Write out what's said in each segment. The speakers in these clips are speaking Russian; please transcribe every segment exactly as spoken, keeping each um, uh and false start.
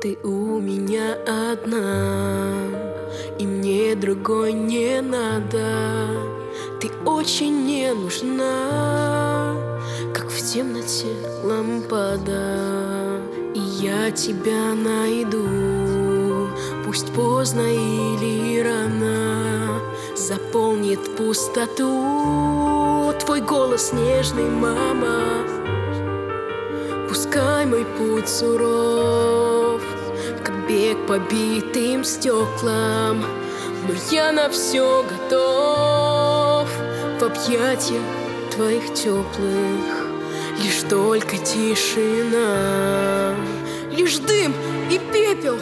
Ты у меня одна, и мне другой не надо. Ты очень мне нужна, как в темноте лампада. И я тебя найду, пусть поздно или рано. Заполнит пустоту твой голос нежный, мама. Пускай мой путь суров, как бег по битым стеклам, но я на все готов в объятиях твоих теплых. Лишь только тишина, лишь дым и пепел.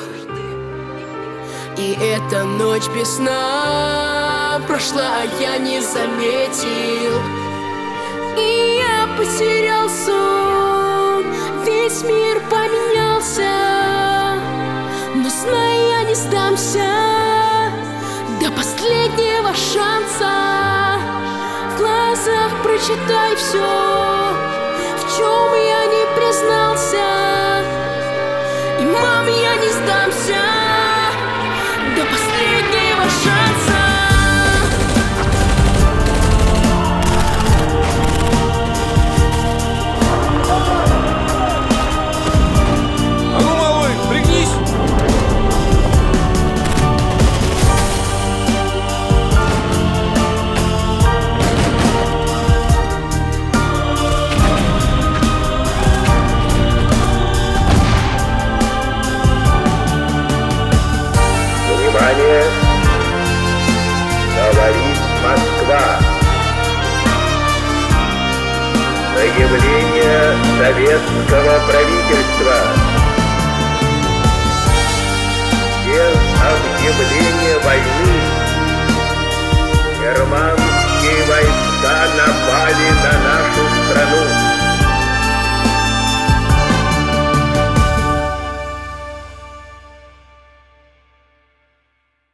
И эта ночь без сна прошла, а я не заметил. И я потерял сон, весь мир поменялся. Но знай, я не сдамся до последнего шанса. В глазах прочитай все, в чем я не признался. И, мам, я не сдамся до последнего шанса. Внимание! Говорит Москва. Заявление советского правительства. Без объявления войны германские войска напали на нас.